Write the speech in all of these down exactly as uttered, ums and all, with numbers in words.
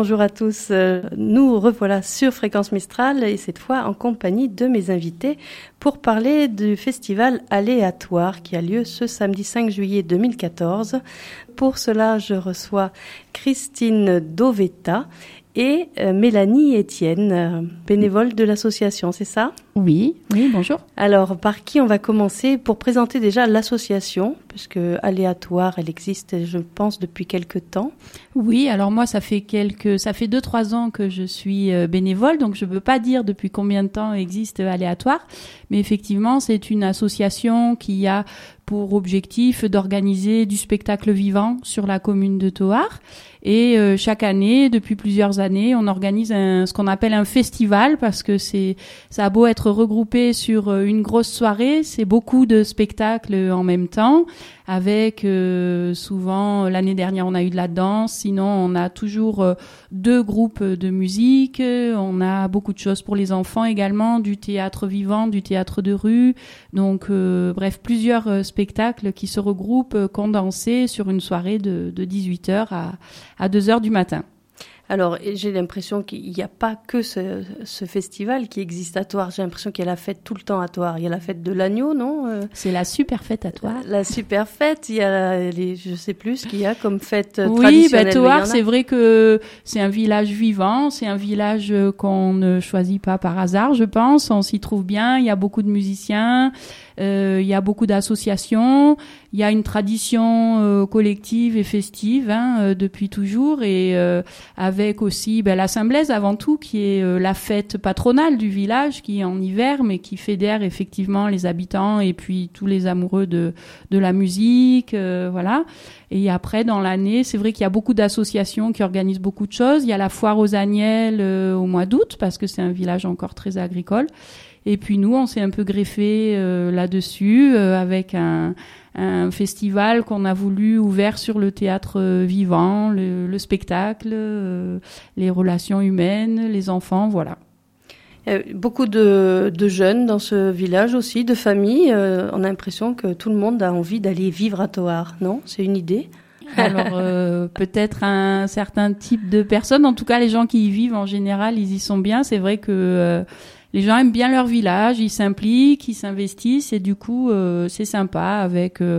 bonjour à tous. Nous revoilà sur Fréquence Mistral et cette fois en compagnie de mes invités pour parler du festival Aléatoire qui a lieu ce samedi cinq juillet deux mille quatorze. Pour cela, je reçois Christine Dovetta et euh, Mélanie Etienne, euh, bénévole de l'association, c'est ça ? Oui, oui, bonjour. Alors, par qui on va commencer pour présenter déjà l'association, puisque Aléatoire, elle existe, je pense, depuis quelque temps. Oui, alors moi, ça fait quelques, ça fait deux, trois ans que je suis euh, bénévole, donc je ne peux pas dire depuis combien de temps existe Aléatoire, mais effectivement, c'est une association qui a pour objectif d'organiser du spectacle vivant sur la commune de Thoard. Et euh, chaque année, depuis plusieurs années, on organise un, ce qu'on appelle un festival parce que c'est, ça a beau être regroupé sur une grosse soirée, c'est beaucoup de spectacles en même temps. Avec euh, souvent, l'année dernière, on a eu de la danse. Sinon, on a toujours euh, deux groupes de musique. On a beaucoup de choses pour les enfants également, du théâtre vivant, du théâtre de rue. Donc, euh, bref, plusieurs euh, spectacles qui se regroupent euh, condensés sur une soirée de, de dix-huit heures à, à deux heures du matin. Alors, j'ai l'impression qu'il n'y a pas que ce, ce festival qui existe à Thoard. J'ai l'impression qu'il y a la fête tout le temps à Thoard. Il y a la fête de l'agneau, non ? euh, C'est la super fête à Thoard. La super fête. Il y a les, je sais plus ce qu'il y a comme fête oui, traditionnelle. Oui, bah, Thoard, c'est vrai que c'est un village vivant. C'est un village qu'on ne choisit pas par hasard, je pense. On s'y trouve bien. Il y a beaucoup de musiciens. Euh, il y a beaucoup d'associations, il y a une tradition euh, collective et festive hein, euh, depuis toujours et euh, avec aussi ben, la Saint-Blaise avant tout qui est euh, la fête patronale du village qui est en hiver mais qui fédère effectivement les habitants et puis tous les amoureux de, de la musique, euh, voilà. Et après dans l'année, c'est vrai qu'il y a beaucoup d'associations qui organisent beaucoup de choses. Il y a la foire aux agnelles euh, au mois d'août parce que c'est un village encore très agricole. Et puis nous, on s'est un peu greffé euh, là-dessus euh, avec un, un festival qu'on a voulu ouvert sur le théâtre euh, vivant, le, le spectacle, euh, les relations humaines, les enfants, voilà. Il y a beaucoup de, de jeunes dans ce village aussi, de familles. Euh, on a l'impression que tout le monde a envie d'aller vivre à Thoard, non ? C'est une idée ? Alors euh, peut-être un certain type de personnes. En tout cas, les gens qui y vivent en général, ils y sont bien. C'est vrai que euh, les gens aiment bien leur village, ils s'impliquent, ils s'investissent et du coup, euh, c'est sympa avec euh,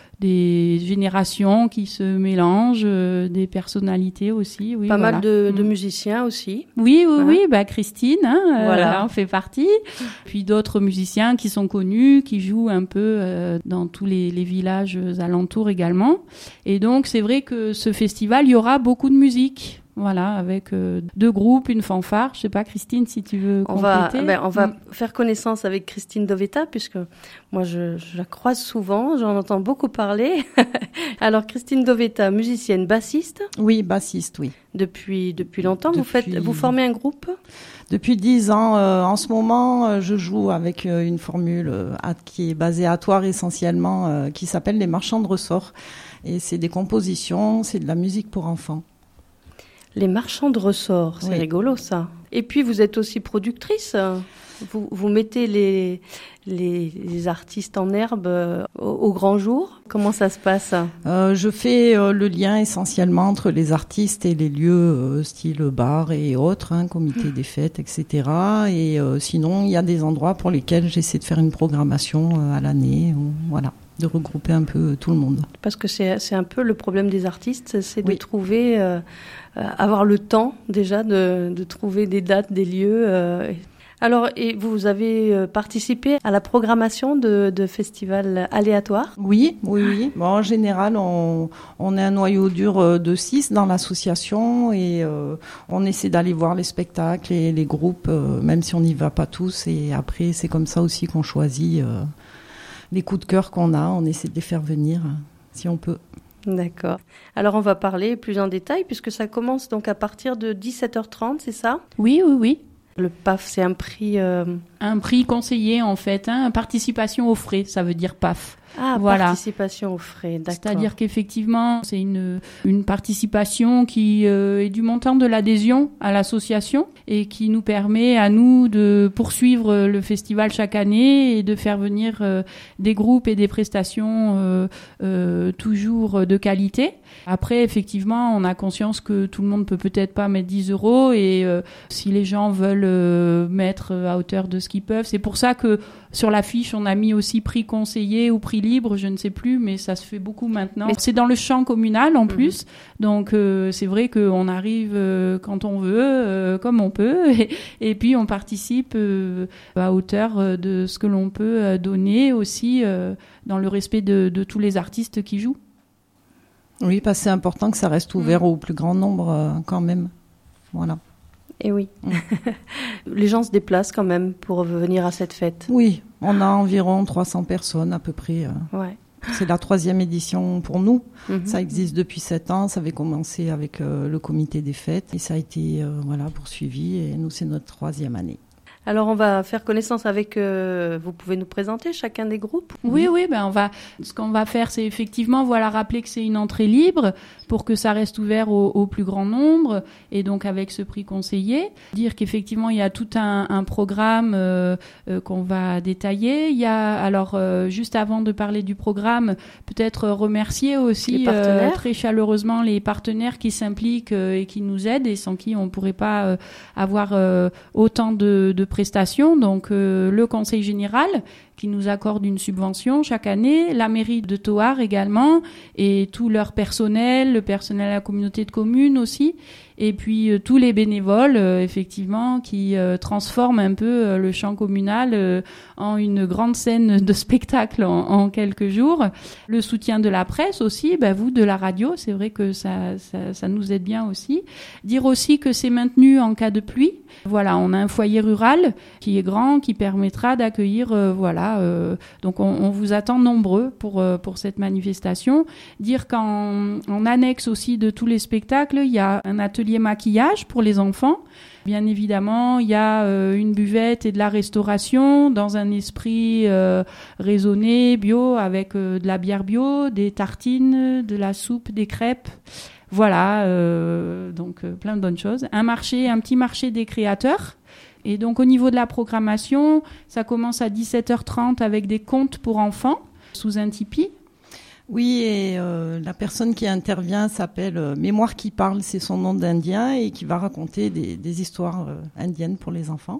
des générations qui se mélangent, euh, des personnalités aussi. Oui, Pas voilà. mal de, de mmh. musiciens aussi. Oui, oui, hein oui. Bah Christine, hein, voilà. euh, en fait partie. Puis d'autres musiciens qui sont connus, qui jouent un peu euh, dans tous les, les villages alentours également. Et donc, c'est vrai que ce festival, il y aura beaucoup de musique. Voilà, avec euh, deux groupes, une fanfare. Je sais pas, Christine, si tu veux on va, compléter. ben, on va mmh. faire connaissance avec Christine Dovetta, puisque moi, je, je la croise souvent, j'en entends beaucoup parler. Alors, Christine Dovetta, musicienne, bassiste ? Oui, bassiste, oui. Depuis, depuis longtemps, depuis... vous faites, vous formez un groupe ? Depuis dix ans. Euh, en ce moment, euh, je joue avec euh, une formule euh, qui est basée à Thoard essentiellement, euh, qui s'appelle les marchands de ressort. Et c'est des compositions, c'est de la musique pour enfants. Les marchands de ressort, c'est oui. rigolo ça. Et puis vous êtes aussi productrice. Vous, vous mettez les, les, les artistes en herbe au, au grand jour. Comment ça se passe ? euh, Je fais euh, le lien essentiellement entre les artistes et les lieux euh, style bar et autres, hein, comité des fêtes, et cetera. Et euh, sinon, il y a des endroits pour lesquels j'essaie de faire une programmation euh, à l'année. Ou, voilà. De regrouper un peu tout le monde. Parce que c'est, c'est un peu le problème des artistes, c'est de oui. trouver, euh, avoir le temps déjà de, de trouver des dates, des lieux. Euh. Alors, et vous avez participé à la programmation de, de festivals aléatoires ? Oui, oui, oui. Bon, en général, on, on est un noyau dur de six dans l'association et euh, on essaie d'aller voir les spectacles et les groupes, euh, même si on n'y va pas tous. Et après, c'est comme ça aussi qu'on choisit euh, les coups de cœur qu'on a, on essaie de les faire venir si on peut. D'accord. Alors on va parler plus en détail puisque ça commence donc à partir de dix-sept heures trente, c'est ça ? Oui, oui, oui. Le P A F, c'est un prix... Euh... Un prix conseillé en fait, hein, participation aux frais, ça veut dire P A F. Ah, voilà. Participation aux frais, d'accord. C'est-à-dire qu'effectivement, c'est une, une participation qui euh, est du montant de l'adhésion à l'association et qui nous permet à nous de poursuivre le festival chaque année et de faire venir euh, des groupes et des prestations euh, euh, toujours de qualité. Après, effectivement, on a conscience que tout le monde peut peut-être pas mettre dix euros et euh, si les gens veulent euh, mettre à hauteur de ce qu'ils peuvent, c'est pour ça que sur l'affiche, on a mis aussi prix conseillé ou prix libre, je ne sais plus, mais ça se fait beaucoup maintenant. Mais c'est dans le champ communal en plus, mmh. donc euh, c'est vrai qu'on arrive euh, quand on veut, euh, comme on peut, et, et puis on participe euh, à hauteur de ce que l'on peut donner aussi euh, dans le respect de, de tous les artistes qui jouent. Oui, parce que c'est important que ça reste ouvert mmh. au plus grand nombre euh, quand même. Voilà. Et oui. Mmh. Les gens se déplacent quand même pour venir à cette fête. Oui, on a environ trois cents personnes à peu près. Euh. Ouais. C'est la troisième édition pour nous. Mmh. Ça existe depuis sept ans. Ça avait commencé avec euh, le comité des fêtes et ça a été euh, voilà, poursuivi. Et nous, c'est notre troisième année. Alors, on va faire connaissance avec... Euh, vous pouvez nous présenter chacun des groupes ? Oui, oui. Ben on va, ce qu'on va faire, c'est effectivement voilà, rappeler que c'est une entrée libre pour que ça reste ouvert au, au plus grand nombre et donc avec ce prix conseillé. Dire qu'effectivement, il y a tout un, un programme euh, euh, qu'on va détailler. Il y a, alors, euh, juste avant de parler du programme, peut-être remercier aussi euh, très chaleureusement les partenaires qui s'impliquent euh, et qui nous aident et sans qui on ne pourrait pas euh, avoir euh, autant de, de prestations, donc euh, le Conseil général qui nous accorde une subvention chaque année, la mairie de Thoard également et tout leur personnel, le personnel à la communauté de communes aussi, et puis euh, tous les bénévoles euh, effectivement qui euh, transforment un peu euh, le champ communal euh, en une grande scène de spectacle en, en quelques jours. Le soutien de la presse aussi, ben vous de la radio, c'est vrai que ça, ça, ça nous aide bien aussi. Dire aussi que c'est maintenu en cas de pluie. Voilà, on a un foyer rural qui est grand, qui permettra d'accueillir, euh, voilà. Euh, donc on, on vous attend nombreux pour euh, pour cette manifestation. Dire qu'en en annexe aussi de tous les spectacles, il y a un atelier maquillage pour les enfants. Bien évidemment, il y a euh, une buvette et de la restauration dans un esprit euh, raisonné, bio, avec euh, de la bière bio, des tartines, de la soupe, des crêpes. Voilà, euh, donc euh, plein de bonnes choses. Un marché, un petit marché des créateurs. Et donc au niveau de la programmation, ça commence à dix-sept heures trente avec des contes pour enfants sous un tipi. Oui, et euh, la personne qui intervient s'appelle euh, Mémoire qui parle, c'est son nom d'Indien, et qui va raconter des, des histoires euh, indiennes pour les enfants.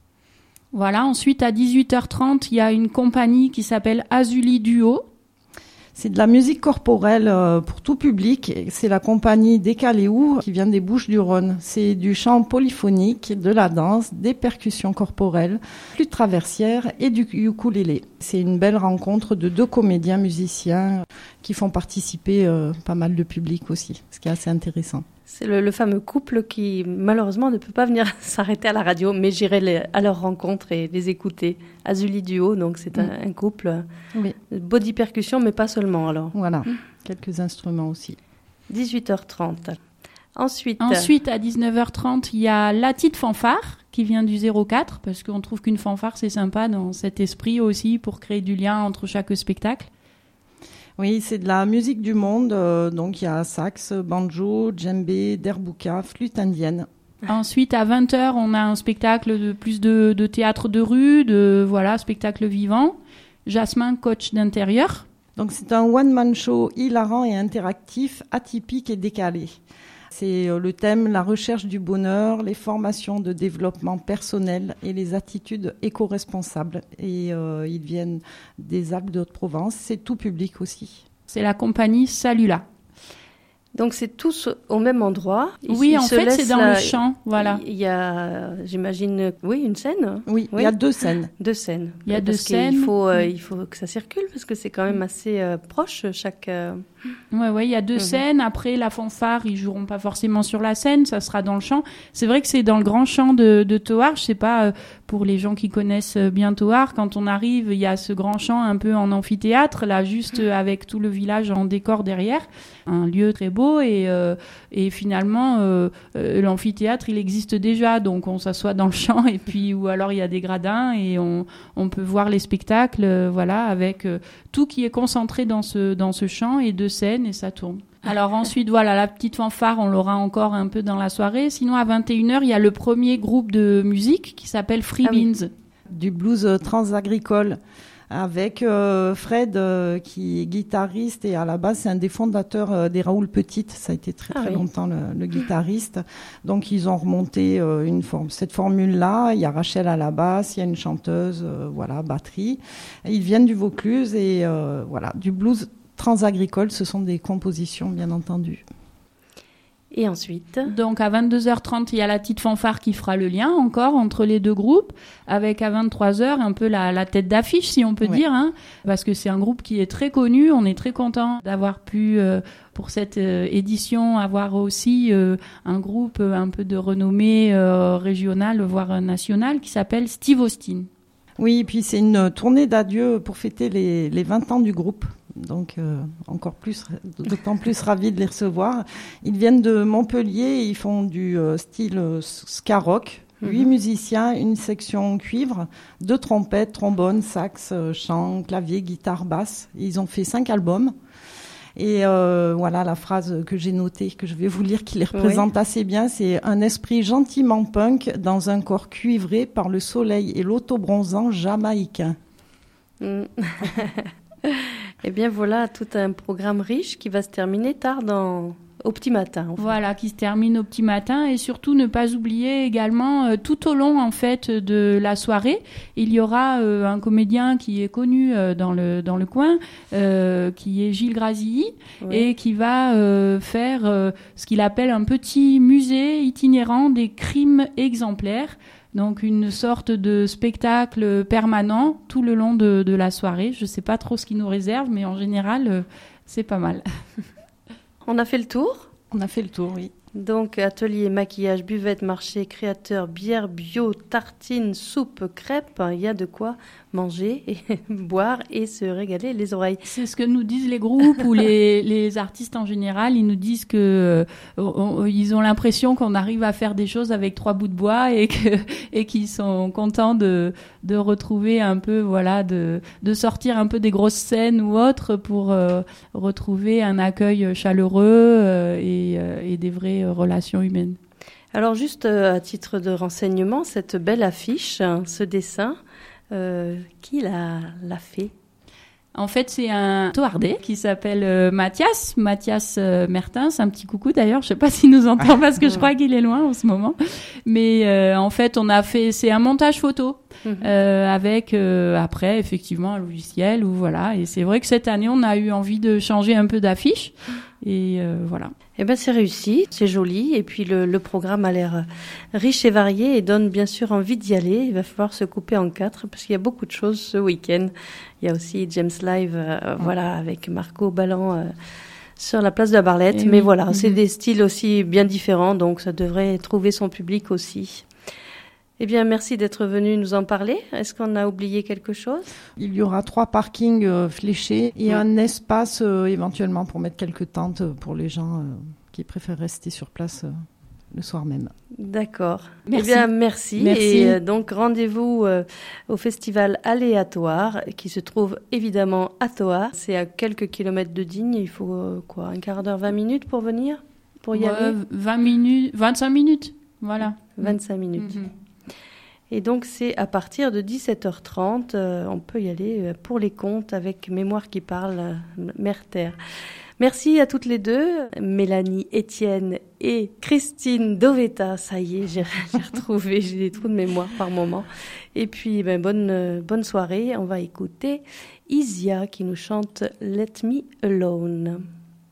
Voilà, ensuite à dix-huit heures trente, il y a une compagnie qui s'appelle Azuli Duo. C'est de la musique corporelle euh, pour tout public. C'est la compagnie Décaléou qui vient des Bouches-du-Rhône. C'est du chant polyphonique, de la danse, des percussions corporelles, flûte traversière et du ukulélé. C'est une belle rencontre de deux comédiens musiciens qui font participer euh, pas mal de public aussi, ce qui est assez intéressant. C'est le, le fameux couple qui, malheureusement, ne peut pas venir s'arrêter à la radio, mais j'irai les, à leur rencontre et les écouter. Azuli Duo, donc c'est un, mmh. un couple. Oui. Body percussion, mais pas seulement, alors. Voilà, mmh. quelques instruments aussi. dix-huit heures trente. Ensuite... Ensuite, à dix-neuf heures trente, il y a la petite fanfare qui vient du zéro quatre, parce qu'on trouve qu'une fanfare, c'est sympa dans cet esprit aussi, pour créer du lien entre chaque spectacle. Oui, c'est de la musique du monde, euh, donc il y a sax, banjo, djembé, derbouka, flûte indienne. Ensuite, à vingt heures, on a un spectacle de plus de, de théâtre de rue, de voilà, spectacle vivant. Jasmin, coach d'intérieur. Donc c'est un one-man show hilarant et interactif, atypique et décalé. C'est le thème, la recherche du bonheur, les formations de développement personnel et les attitudes éco-responsables. Et euh, ils viennent des Alpes de Haute-Provence. C'est tout public aussi. C'est la compagnie Salula. Donc c'est tous au même endroit. Ils, oui, ils en fait, c'est dans la... le champ, voilà. Il y a, j'imagine, oui, une scène. Oui, oui. Il y a deux scènes. Deux scènes. Il y a parce deux scènes. Il faut, euh, il faut que ça circule parce que c'est quand même assez euh, proche chaque. Euh... Ouais, ouais, il y a deux mmh. scènes. Après, la fanfare, ils joueront pas forcément sur la scène, ça sera dans le champ. C'est vrai que c'est dans le grand champ de, de Thoard. Je sais pas, euh, pour les gens qui connaissent bien Thouars, quand on arrive, il y a ce grand champ un peu en amphithéâtre, là, juste avec tout le village en décor derrière. Un lieu très beau et, euh, et finalement, euh, euh, l'amphithéâtre, il existe déjà. Donc, on s'assoit dans le champ et puis, ou alors il y a des gradins et on, on peut voir les spectacles, euh, voilà, avec euh, tout qui est concentré dans ce, dans ce champ et deux scènes et ça tourne. Alors ensuite, voilà, la petite fanfare, on l'aura encore un peu dans la soirée. Sinon, à vingt et une heures, il y a le premier groupe de musique qui s'appelle Free ah oui. Beans. Du blues transagricole avec euh, Fred euh, qui est guitariste et à la base c'est un des fondateurs euh, des Raoul Petite. Ça a été très très ah, longtemps oui. le, le guitariste. Donc ils ont remonté euh, une forme, cette formule-là. Il y a Rachel à la basse, il y a une chanteuse, euh, voilà, batterie. Ils viennent du Vaucluse et euh, voilà, du blues transagricole, ce sont des compositions bien entendu. Et ensuite donc à vingt-deux heures trente, il y a la petite fanfare qui fera le lien encore entre les deux groupes, avec à vingt-trois heures un peu la, la tête d'affiche si on peut ouais. dire, hein, parce que c'est un groupe qui est très connu. On est très content d'avoir pu euh, pour cette euh, édition avoir aussi euh, un groupe euh, un peu de renommée euh, régionale voire nationale qui s'appelle Steve Austin. Oui, et puis c'est une tournée d'adieu pour fêter les, les vingt ans du groupe. Donc euh, encore plus, d'autant plus ravi de les recevoir. Ils viennent de Montpellier, ils font du euh, style euh, ska rock. Huit mm-hmm. musiciens, une section cuivre, deux trompettes, trombone, sax, euh, chant, clavier, guitare, basse. Ils ont fait cinq albums. Et euh, voilà la phrase que j'ai notée, que je vais vous lire, qui les représente oui. assez bien. C'est un esprit gentiment punk dans un corps cuivré par le soleil et l'autobronzant jamaïcain. Mm. Eh bien voilà tout un programme riche qui va se terminer tard dans... au petit matin. En fait. Voilà, qui se termine au petit matin et surtout ne pas oublier également euh, tout au long en fait de la soirée, il y aura euh, un comédien qui est connu euh, dans le dans le coin, euh, qui est Gilles Grazilly ouais. et qui va euh, faire euh, ce qu'il appelle un petit musée itinérant des crimes exemplaires. Donc une sorte de spectacle permanent tout le long de, de la soirée. Je ne sais pas trop ce qu'il nous réserve, mais en général, euh, c'est pas mal. On a fait le tour ? On a fait le tour, oui. Donc, atelier, maquillage, buvette, marché, créateur, bière, bio, tartines, soupe, crêpes. Il y a de quoi manger et boire et se régaler les oreilles. C'est ce que nous disent les groupes ou les, les artistes en général. Ils nous disent que euh, on, ils ont l'impression qu'on arrive à faire des choses avec trois bouts de bois et que et qu'ils sont contents de de retrouver un peu, voilà, de de sortir un peu des grosses scènes ou autres pour euh, retrouver un accueil chaleureux euh, et, euh, et des vraies relations humaines. Alors juste euh, à titre de renseignement, cette belle affiche, hein, ce dessin, euh, qui l'a, l'a fait ? En fait, c'est un Thouardais qui s'appelle euh, Mathias, Mathias euh, Mertens, un petit coucou d'ailleurs, je sais pas s'il nous entend parce que je crois qu'il est loin en ce moment. Mais euh, en fait, on a fait, c'est un montage photo mm-hmm. euh, avec euh, après effectivement un logiciel ou voilà. Et c'est vrai que cette année, on a eu envie de changer un peu d'affiche. Et euh, voilà. Eh ben c'est réussi, c'est joli et puis le, le programme a l'air riche et varié et donne bien sûr envie d'y aller. Il va falloir se couper en quatre parce qu'il y a beaucoup de choses ce week-end. Il y a aussi James Live, euh, mmh. voilà, avec Marco Ballan euh, sur la place de la Barlette. Et Mais oui. voilà, mmh. c'est des styles aussi bien différents, donc ça devrait trouver son public aussi. Eh bien, merci d'être venu nous en parler. Est-ce qu'on a oublié quelque chose ? Il y aura trois parkings euh, fléchés et oui. un espace euh, éventuellement pour mettre quelques tentes pour les gens euh, qui préfèrent rester sur place euh, le soir même. D'accord. Merci. Eh bien, merci. merci. Et euh, donc, rendez-vous euh, au festival Aléatoire qui se trouve évidemment à Thouars. C'est à quelques kilomètres de Digne. Il faut euh, quoi, un quart d'heure, vingt minutes pour venir ? Pour y ouais, aller ? vingt minutes, vingt-cinq minutes. Voilà. vingt-cinq minutes. Mm-hmm. Et donc, c'est à partir de dix-sept heures trente, euh, on peut y aller euh, pour les contes avec Mémoire qui parle, euh, Mère-Terre. Merci à toutes les deux, Mélanie, Étienne et Christine Doveta. Ça y est, j'ai, j'ai retrouvé, j'ai des trous de mémoire par moment. Et puis, ben, bonne, euh, bonne soirée. On va écouter Isia qui nous chante « Let Me Alone ».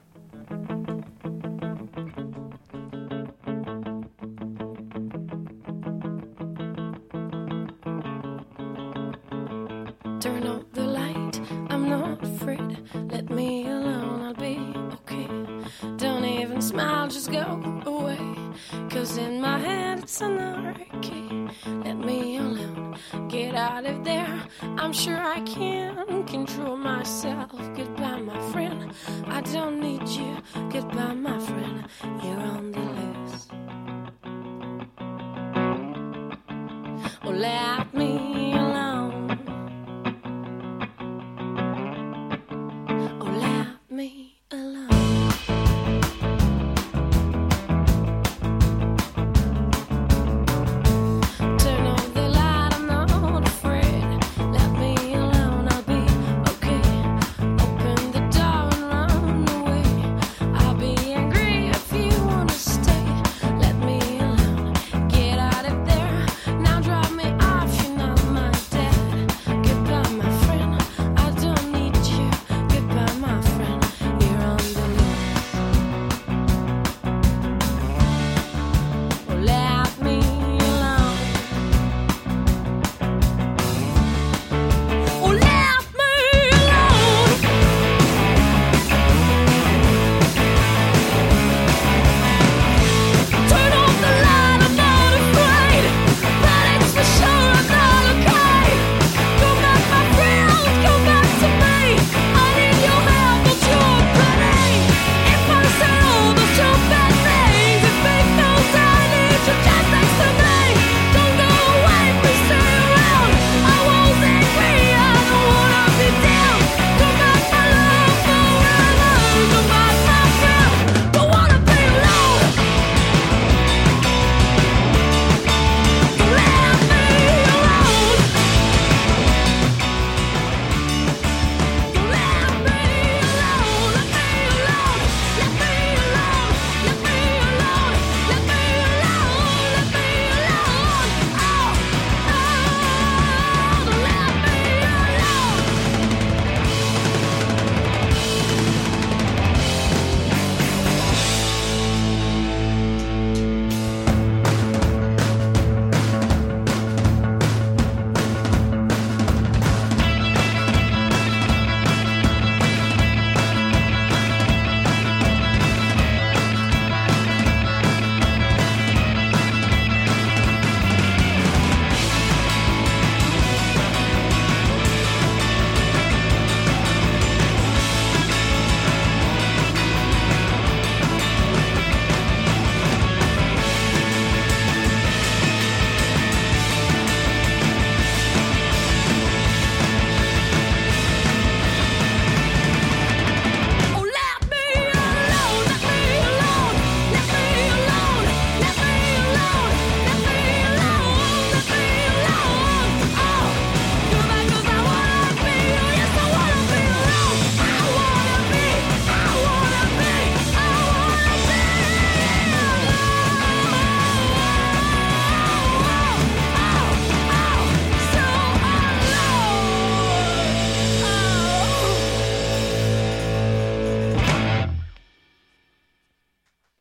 Turn off the light, I'm not afraid. Let me alone, I'll be okay. Don't even smile, just go away. Cause in my head it's anarchy. Let me alone, get out of there. I'm sure I can control myself. Goodbye, my friend. I don't need you